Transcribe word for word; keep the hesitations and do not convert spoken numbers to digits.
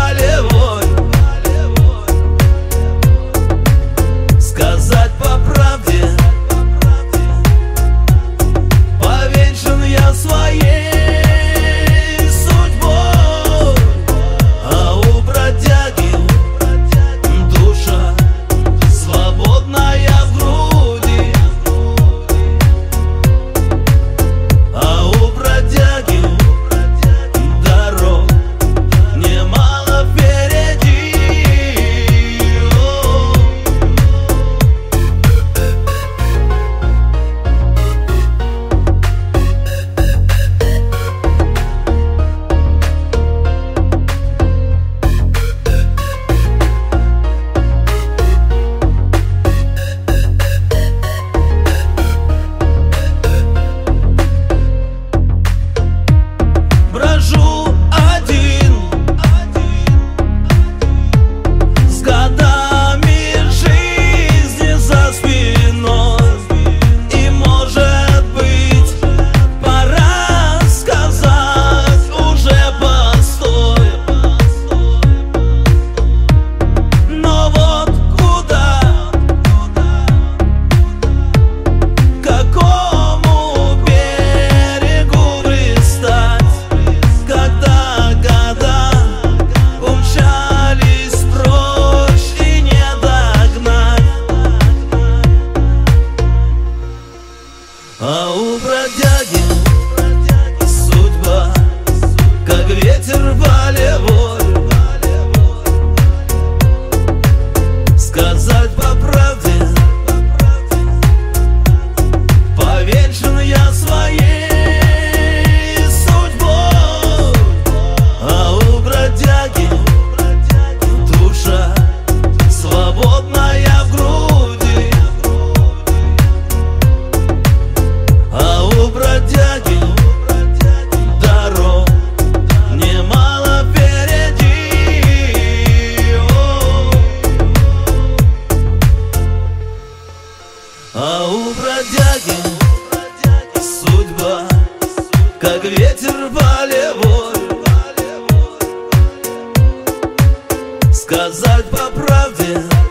волевой. Сказать по правде, повенчан я своей судьбой. А у бродяги душа свободная в груди. А у бродяги дорог немало впереди. Брожу один, с годами жизни за спиной. И, может быть, пора сказать уже постой. Но вот куда, к какому берегу пристать, когда года умчались прочь и не догнать. А у бродяги судьба, как ветер волевой. Сказать по правде, повенчан я своей судьбой. А у бродяги душа свободная в груди. А у бродяги дорог немало впереди. А у бродяги судьба, как ветер волевой. Сказать по правде,